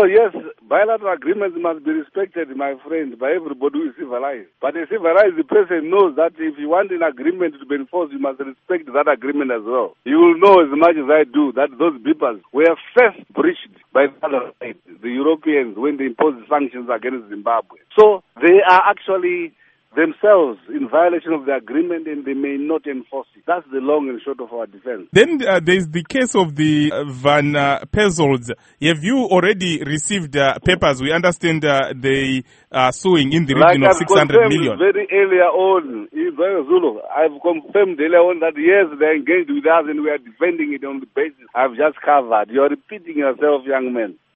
Well, yes, bilateral agreements must be respected, my friend, by everybody who is civilized. But a civilized person knows that if you want an agreement to be enforced, you must respect that agreement as well. You will know as much as I do that those people were first breached by the other side, the Europeans, when they imposed sanctions against Zimbabwe. So they are actually themselves in violation of the agreement, and they may not enforce it. That's the long and short of our defense. Then there's the case of the Van Pezolds. Have you already received papers? We understand they are suing in the region of 600 million. Very earlier on, Zulu, I've confirmed earlier on that yes, they're engaged with us and we are defending it on the basis I've just covered. You're repeating yourself, young man.